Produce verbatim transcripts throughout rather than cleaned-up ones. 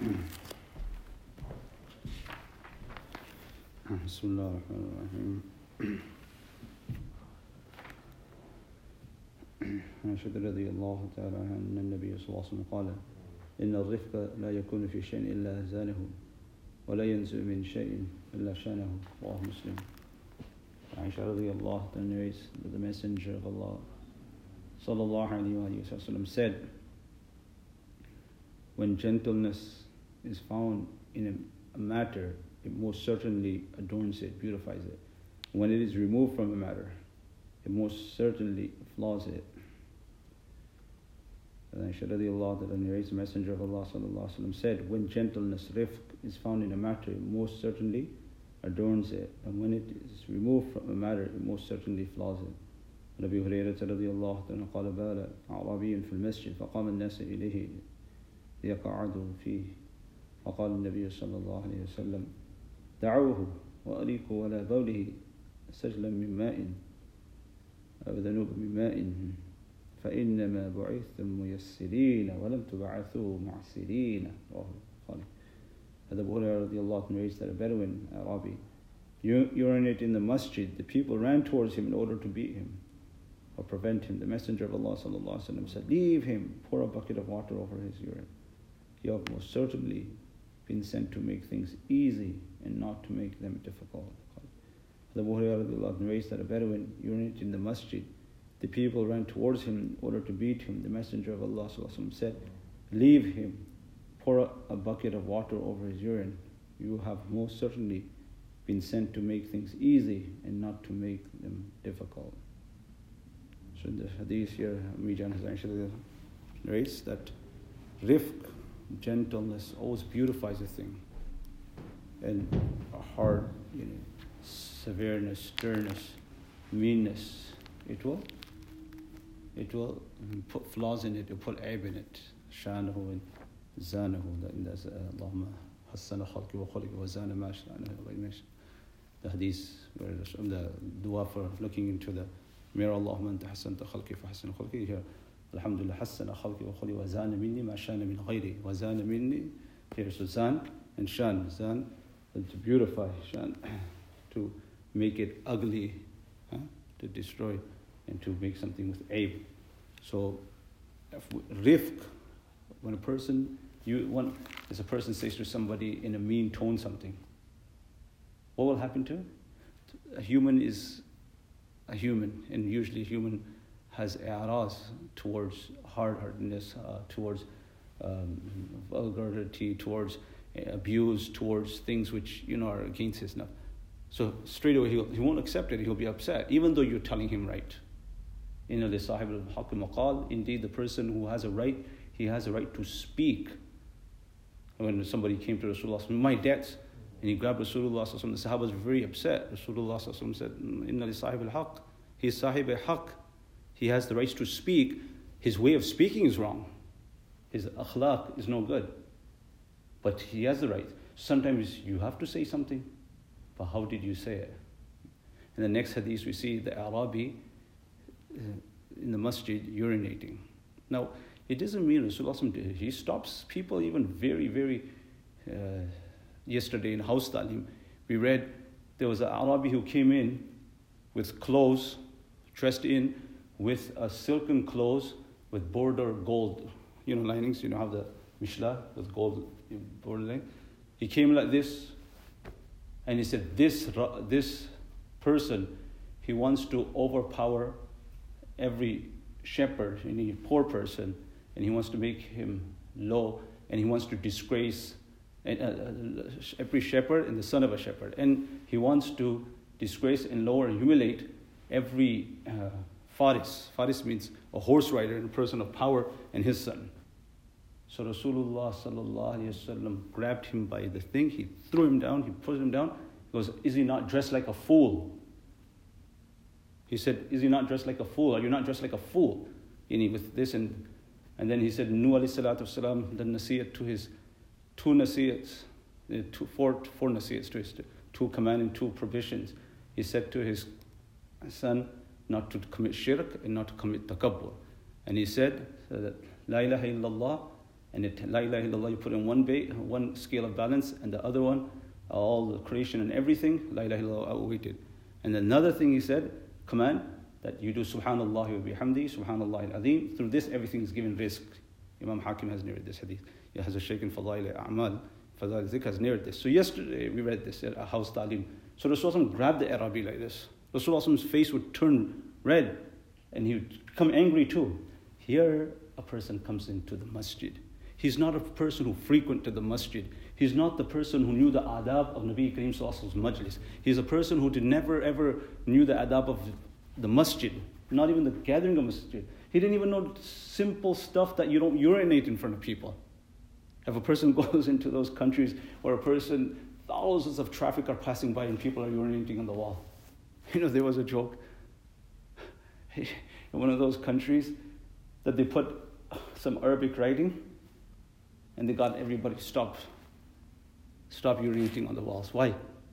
بسم الله الرحمن الرحيم. عائشة رضي الله تعالى عنها أن النبي صلى الله عليه وسلم قال: إن الرفق لا يكون في شيء إلا زانه ولا ينزع من شيء إلا شانه. رواه Muslim. Aisha radiallahu ta'ala narrates that the Messenger of Allah sallallahu alayhi wa sallam said, when gentleness is found in a, a matter, it most certainly adorns it, beautifies it. When it is removed from a matter, it most certainly flaws it. And Aisha radiallahu ta'ala narrates, the Messenger of Allah sallallahu alayhi wa sallam said, when gentleness, rifq, is found in a matter, it most certainly adorns it, and when it is removed from a matter, it most certainly flaws it. Abu Hurairah radiyallahu anhu قال بال أعرابي في المسجد فقام الناس إليه ليقعدوا فيه فقال النبي صلى الله عليه وسلم دعوه وأريقوا على بوله سجلا من ماء أو ذنوب من ماء فإنما بعثتم ميسرين ولم تبعثوا معسرين. Abu Hurairah radiallahu anhu narrates that a Bedouin, Arabi, urinated in the masjid. The people ran towards him in order to beat him or prevent him. The Messenger of Allah sallallahu alaihi wasallam said, leave him, pour a bucket of water over his urine. You have most certainly been sent to make things easy and not to make them difficult. Abu Hurairah radiallahu anhu narrates that a Bedouin urinated in the masjid. The people ran towards him in order to beat him. The Messenger of Allah sallallahu alaihi wasallam said, leave him, pour a bucket of water over his urine. You have most certainly been sent to make things easy and not to make them difficult. So in the hadith here, Mijan Hazan narrates that rifq, gentleness, always beautifies a thing. And a hard, you know, severeness, sternness, meanness, it will, it will put flaws in it, it will put aib in it. Shanahu and زانه that's اللهم حسن خلقي وخلقي وزان ما شاء. The hadith where the dua for looking into the mirror, اللهم أنت حسنت خلقي فحسن خلقي. Here الحمد لله حسن خلقي وخلقي وزان مني ما شان من غيري وزان مني. Here so zan and shan, zan to beautify, shan to make it ugly, huh? To destroy and to make something with aib. So rifq, when a person You one as a person says to somebody in a mean tone something, what will happen to him? A human is a human, and usually a human has i'raz towards hard-heartedness, uh, towards um, vulgarity, towards abuse, towards things which you know are against his nafs. So straight away he'll, he won't accept it. He'll be upset, even though you're telling him right. You know, the sahib al-haqq al-maqal. Indeed, the person who has a right, he has a right to speak. When somebody came to Rasulullah, my debts, and he grabbed Rasulullah, the Sahabas were very upset. Rasulullah said, Inna li sahib al-haq. He is sahib al-haq. He has the rights to speak. His way of speaking is wrong. His akhlaq is no good. But he has the right. Sometimes you have to say something, but how did you say it? In the next hadith, we see the Arabi in the masjid urinating. Now, it doesn't mean Rasulullah, he stops people even very, very, uh, yesterday in House Talim, we read there was an Arabi who came in with clothes, dressed in with a silken clothes with border gold, you know, linings, you know, have the mishla with gold border line. He came like this, and he said, this, this person, he wants to overpower every shepherd, any poor person, and he wants to make him low, and he wants to disgrace every shepherd and the son of a shepherd. And he wants to disgrace and lower and humiliate every uh, faris. Faris means a horse rider and a person of power and his son. So Rasulullah sallallahu alaihi wasallam grabbed him by the thing, he threw him down, he put him down. He goes, is he not dressed like a fool? He said, is he not dressed like a fool? Are you not dressed like a fool? And he, with this and And then he said, Nuh alayhi salatu wasalam, the nasiyat to his two nasiyats, two, four, four nasiyats to his two command and two provisions. He said to his son not to commit shirk and not to commit takabbur. And he said that La ilaha illallah And it, La ilaha illallah, you put in one ba- one scale of balance, and the other one, all the creation and everything, La ilaha illallah outweighed. And another thing he said, command, that you do subhanallah wa bihamdi, subhanallah al-azim. Through this, everything is given rizq. Imam Hakim has narrated this hadith. He has a shaykh in Fadail A'mal. Fadail Zikr has narrated this. So yesterday, we read this at a house talim. So Rasulullah grabbed the Arabi like this. Rasulullah's face would turn red, and he would become angry too. Here, a person comes into the masjid. He's not a person who frequented the masjid. He's not the person who knew the adab of Nabi Kareem Sallallahu Alaihi Wasallam's majlis. He's a person who did never ever knew the adab of the masjid, not even the gathering of masjid. He didn't even know simple stuff that you don't urinate in front of people. If a person goes into those countries where a person, thousands of traffic are passing by and people are urinating on the wall. You know, there was a joke in one of those countries that they put some Arabic writing and they got everybody stop, stop urinating on the walls. Why?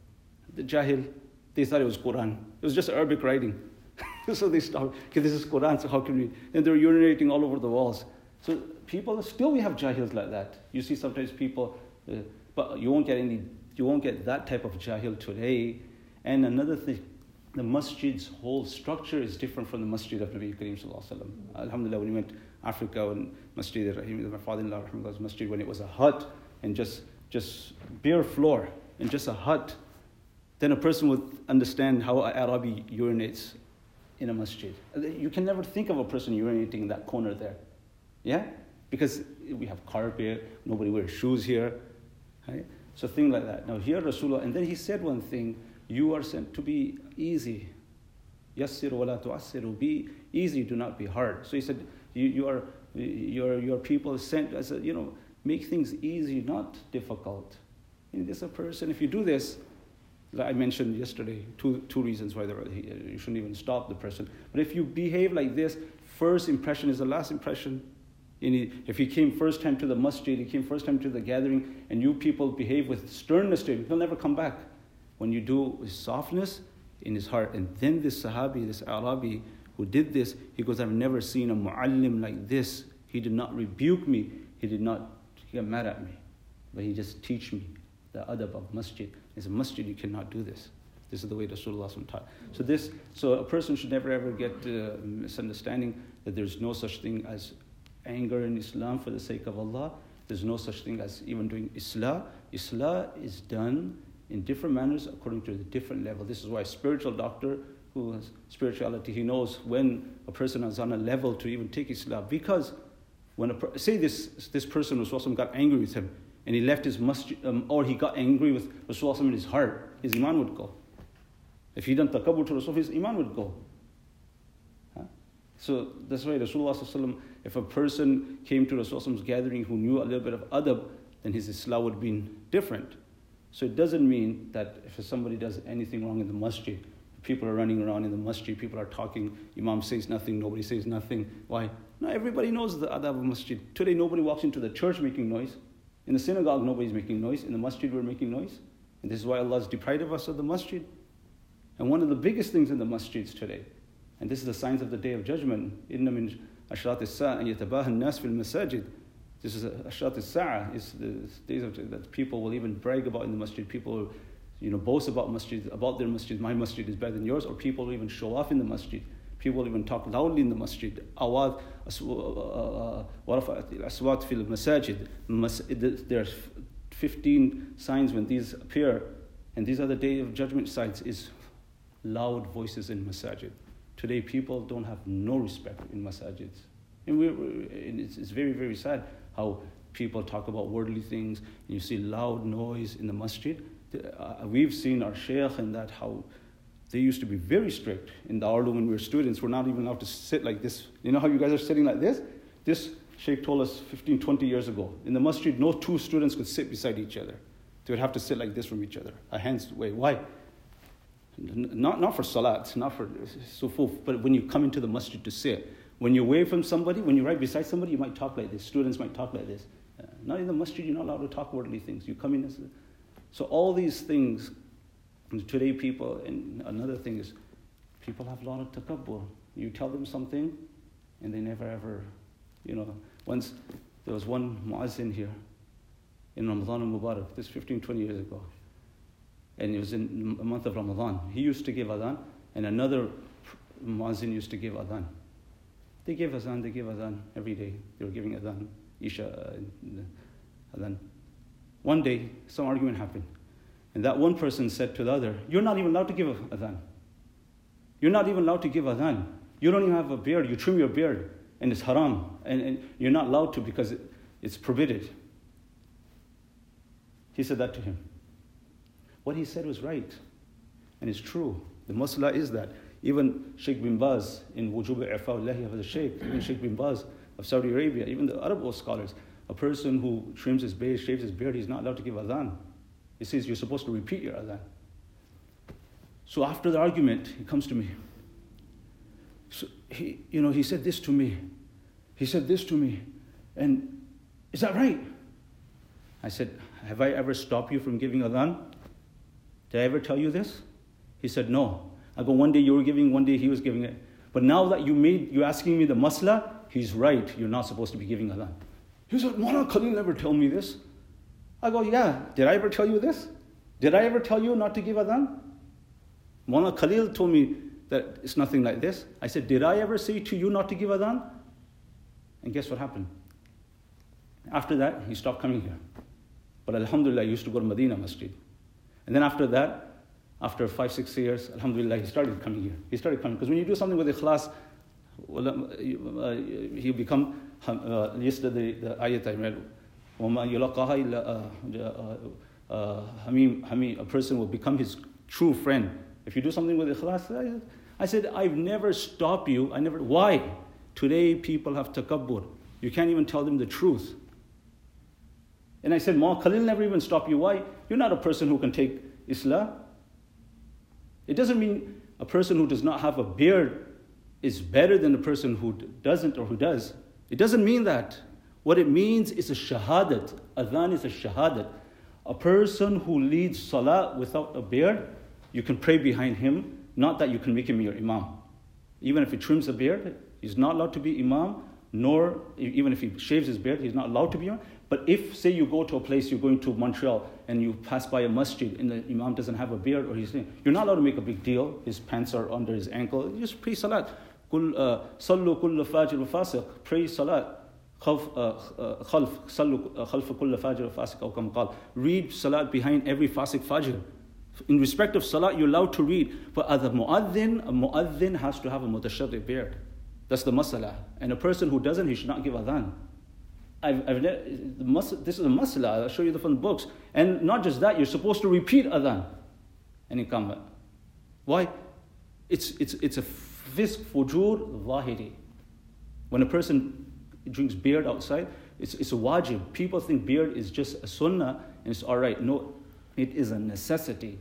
The Jahil, they thought it was Quran. It was just Arabic writing. So they stopped, okay, this is Quran, so how can we? And they're urinating all over the walls. So people, still we have Jahils like that. You see sometimes people, uh, but you won't get any, you won't get that type of Jahil today. And another thing, the masjid's whole structure is different from the masjid of Nabi Kareem Sallallahu Alaihi Wasallam. Alhamdulillah, when we went to Africa, when Masjid Rahim, my father-in-law, Rahimahullah, masjid, when it was a hut and just just bare floor and just a hut, then a person would understand how an Arabi urinates in a masjid. You can never think of a person urinating in that corner there. Yeah? Because we have carpet, nobody wears shoes here. Right? So things like that. Now here Rasulullah, and then he said one thing, you are sent to be easy. Yassiru wa la tu'assiru. Be easy, do not be hard. So he said, you, you are, your, your people sent as a, you know, make things easy, not difficult. And this a person, if you do this, like I mentioned yesterday, two two reasons why there, you shouldn't even stop the person. But if you behave like this, first impression is the last impression. If he came first time to the masjid, he came first time to the gathering, and you people behave with sternness to him, he'll never come back. When you do with softness in his heart, and then this Sahabi, this Arabi who did this, he goes, I've never seen a mu'allim like this. He did not rebuke me. He did not get mad at me. But he just teach me the adab of masjid. It's a masjid, you cannot do this. This is the way Rasulullah taught. So this, so a person should never ever get uh, misunderstanding that there's no such thing as anger in Islam for the sake of Allah. There's no such thing as even doing Islah. Islah is done in different manners according to the different level. This is why a spiritual doctor who has spirituality, he knows when a person is on a level to even take Islah. Because when a say this this person Rasulullah got angry with him and he left his masjid, um, or he got angry with Rasulullah in his heart, his iman would go. If he done takabbur to Rasulullah, his iman would go. Huh? So that's why Rasulullah, if a person came to Rasulullah's gathering who knew a little bit of adab, then his Islah would be different. So it doesn't mean that if somebody does anything wrong in the masjid, people are running around in the masjid, people are talking, Imam says nothing, nobody says nothing. Why? No, everybody knows the adab of masjid. Today nobody walks into the church making noise. In the synagogue nobody's making noise. In the masjid we're making noise. And this is why Allah has deprived of us of the masjid. And one of the biggest things in the masjids today, and this is the signs of the Day of Judgment, إِنَّ مِنْ أَشْرَاطِ السَّاعَةِ أَنْ يَتَبَاهَى النَّاسِ فِي الْمَسَاجِدِ. This is Ashrat al-Sa'a, is the days of that people will even brag about in the masjid. People will, you know, boast about masjid, about their masjid. My masjid is better than yours. Or people will even show off in the masjid. People will even talk loudly in the masjid. Awad, warafat al-aswat fil masajid. There's fifteen signs when these appear, and these are the Day of Judgment signs. Is loud voices in masajid. Today, people don't have no respect in masajids, and we, and it's, it's very, very sad how people talk about worldly things, and you see loud noise in the masjid. Uh, we've seen our shaykh and that how they used to be very strict in the Ardu when we were students. We're not even allowed to sit like this. You know how you guys are sitting like this? This shaykh told us fifteen, twenty years ago. In the masjid, no two students could sit beside each other. They would have to sit like this from each other, a hand's away. Why? Not, not for salat, not for sufuf, but when you come into the masjid to sit. When you're away from somebody, when you're right beside somebody, you might talk like this. Students might talk like this. Uh, not in the masjid, you're not allowed to talk worldly things. You come in as a, so all these things, today people, and another thing is, people have a lot of takabbur. You tell them something, and they never ever, you know, once There was one muazzin here in Ramadan al-Mubarak, this fifteen, twenty years ago. And it was in the month of Ramadan. He used to give adhan, and another muazzin used to give adhan. They gave adhan, they gave adhan every day. They were giving adhan, Isha, uh, adhan. One day, some argument happened. And that one person said to the other, you're not even allowed to give adhan. You're not even allowed to give adhan. You don't even have a beard. You trim your beard, and it's haram. And, and you're not allowed to because it, it's prohibited. He said that to him. What he said was right. And it's true. The masla is that. Even Sheikh bin Baz in Wujub al-I'fa'ullahi of the Sheikh, even Sheikh bin Baz of Saudi Arabia, even the Arab scholars, a person who trims his beard, shaves his beard, he's not allowed to give adhan. He says you're supposed to repeat your adhan. So after the argument, he comes to me. So he, you know, he said this to me. He said this to me. And is that right? I said, have I ever stopped you from giving adhan? Did I ever tell you this? He said, no. I go, one day you were giving, one day he was giving it. But now that you made, you're asking me the masla, he's right. You're not supposed to be giving adhan. He said, Mawlana Khalil never told me this. I go, yeah. Did I ever tell you this? Did I ever tell you not to give adhan? Mawlana Khalil told me that it's nothing like this. I said, did I ever say to you not to give adhan? And guess what happened? After that, he stopped coming here. But alhamdulillah, he used to go to Medina Masjid. And then after that, after five, six years, alhamdulillah, he started coming here. He started coming. Because when you do something with ikhlas, well, uh, he'll become, uh, yesterday, the, the ayat I read, وَمَا يُلَقَّهَا إِلَّا Hamim, Hamim, a person will become his true friend. If you do something with ikhlas, I, I said, I've never stopped you. I never, why? Today people have takabbur. You can't even tell them the truth. And I said, Ma, Khalil never even stopped you. Why? You're not a person who can take Islah. It doesn't mean a person who does not have a beard is better than a person who doesn't or who does. It doesn't mean that. What it means is a shahadat. Adhan is a shahadat. A person who leads salah without a beard, you can pray behind him, not that you can make him your imam. Even if he trims the beard, he's not allowed to be imam, nor even if he shaves his beard, he's not allowed to be imam. But if, say, you go to a place, you're going to Montreal, and you pass by a masjid, and the imam doesn't have a beard, or he's you're not allowed to make a big deal. His pants are under his ankle. You just pray salat. Sallu kullu fajr wa fasiq. Pray salat. Khalf, sallu khalf kullu fajr wa fasiq, aw kam qal. Read salat behind every fasiq fajr. In respect of salat, you're allowed to read. But as a mu'adhin, a mu'adhin has to have a mutashaddi beard. That's the masala. And a person who doesn't, he should not give adhan. I've, I've, this is a masala. I'll show you the from the books. And not just that, you're supposed to repeat adhan and iqamah. Why? It's it's it's a fisk fujur zahiri. When a person drinks beer outside, it's it's a wajib. People think beer is just a sunnah and it's all right. No, it is a necessity.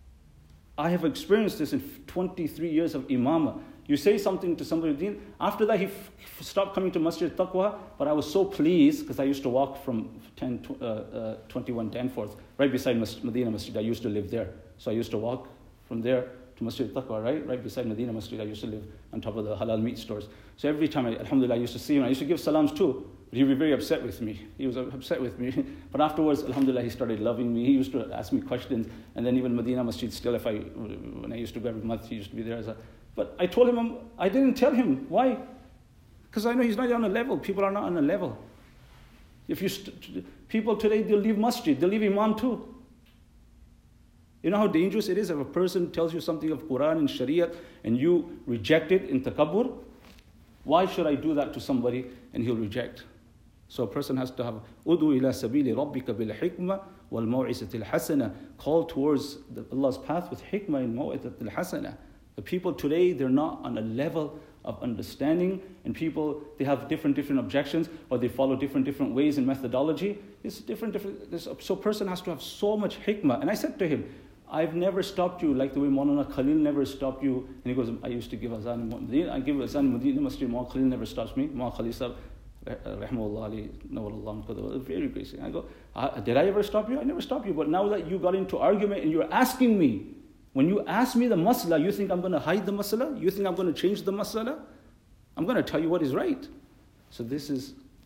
I have experienced this in twenty-three years of imamah. You say something to somebody, after that he f- stopped coming to Masjid Taqwa, but I was so pleased because I used to walk from ten, uh, uh, twenty-one Danforth, right beside Mas- Medina Masjid. I used to live there. So I used to walk from there to Masjid Taqwa, right? Right beside Medina Masjid. I used to live on top of the halal meat stores. So every time, I, alhamdulillah, I used to see him. I used to give salams too. But he would be very upset with me. He was upset with me. But afterwards, alhamdulillah, he started loving me. He used to ask me questions. And then even Medina Masjid, still, if I, when I used to go every month, he used to be there as a... But I told him, I didn't tell him. Why? Because I know he's not on a level. People are not on a level. If you st- people today, they'll leave masjid. They'll leave imam too. You know how dangerous it is if a person tells you something of Quran and Sharia and you reject it in takabbur? Why should I do that to somebody and he'll reject? So a person has to have udu ila sabili rabbika bil hikmah wal maw'izatil hasana. Call towards the, Allah's path with hikmah and maw'izatil hasana. The people today, they're not on a level of understanding, and people, they have different different objections, or they follow different different ways and methodology. It's different different. This, so a person has to have so much hikmah. And I said to him, I've never stopped you like the way Maulana Khalil never stopped you. And he goes, I used to give azan in Medina. I give azan in Medina Masjid. Maulana Khalil never stops me. Maulana Khalil sahab, rahmahullah ali, nawallahu, very gracious. I go, did I ever stop you? I never stopped you. But now that you got into argument and you're asking me, when you ask me the masala, you think I'm going to hide the masala? You think I'm going to change the masala? I'm going to tell you what is right. So this is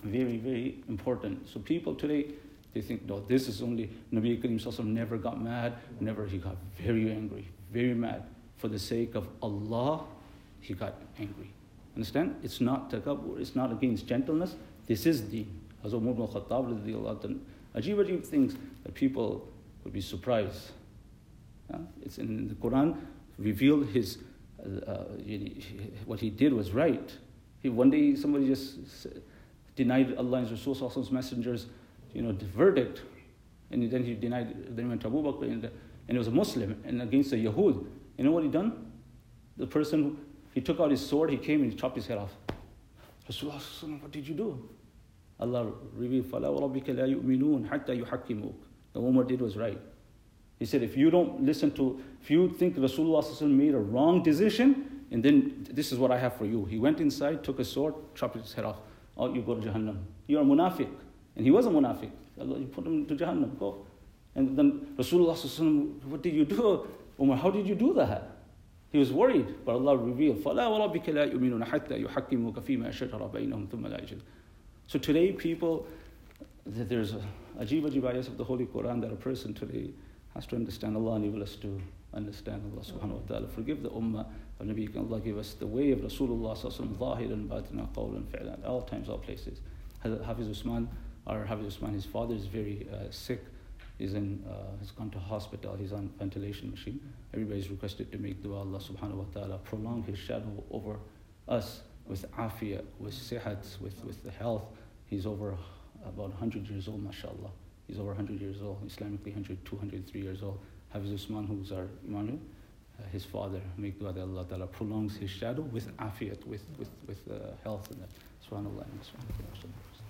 Very, very important. So people today, they think, no, this is only, Nabi Karim Sallallahu Alaihi Wasallam never got mad, never, he got very angry, very mad. For the sake of Allah, he got angry. Understand? It's not takabbur, it's not against gentleness. This is deen. Hazrat Umar ibn Khattab, ajib ajib things that people would be surprised. Yeah? It's in the Quran, revealed his, uh, uh, what he did was right. He, one day somebody just denied Allah and Rasul's messengers, you know, the verdict. And then he denied, then he went to Abu Bakr, and, and it was a Muslim, and against the Yahud. You know what he done? The person, he took out his sword, he came and he chopped his head off. Rasulullah, what did you do? Allah revealed, فَلَا وَرَبِّكَ لَا يُؤْمِنُونَ حَتَّى يُحَكِّمُوكَ. The Umar did was right. He said, if you don't listen to, if you think Rasulullah made a wrong decision, and then this is what I have for you. He went inside, took a sword, chopped his head off. Out you go to Jahannam. You're a munafiq. And he was a munafiq. Allah, you put him to Jahannam, go. And then Rasulullah, what did you do? Umar, how did you do that? He was worried, but Allah revealed, فَلَا وَرَبِّكَ لَا يُؤْمِنُونَ حَتَّى يُحَكِّمُوكَ فِي مَا شَجَرَ بَيْنَهُمْ ثُمَّ لَا يَجِدُونَ. So today people, there's a ajib ajib ayahs of the Holy Quran that a person today has to understand. Allah enable us to understand Allah subhanahu wa ta'ala. Forgive the ummah of Nabi. Allah give us the way of Rasulullah sallallahu alaihi wasallam, zahiran, batinan, qawlan, fi'lan, at all times, all places. Hafiz Usman, our Hafiz Usman, his father is very uh, sick. He's in, uh, he's gone to hospital. He's on ventilation machine. Everybody's requested to make dua. Allah subhanahu wa ta'ala prolong his shadow over us with afiyah, with sihat, with, with the health. He's over about one hundred years old, mashallah. He's over one hundred years old, Islamically one hundred, two hundred, three years old. Hafiz Usman, who's our Imam, uh, his father, make dua that Allah ta'ala prolongs his shadow with afiyat, with, with, with uh, health. And that. Subhanallah.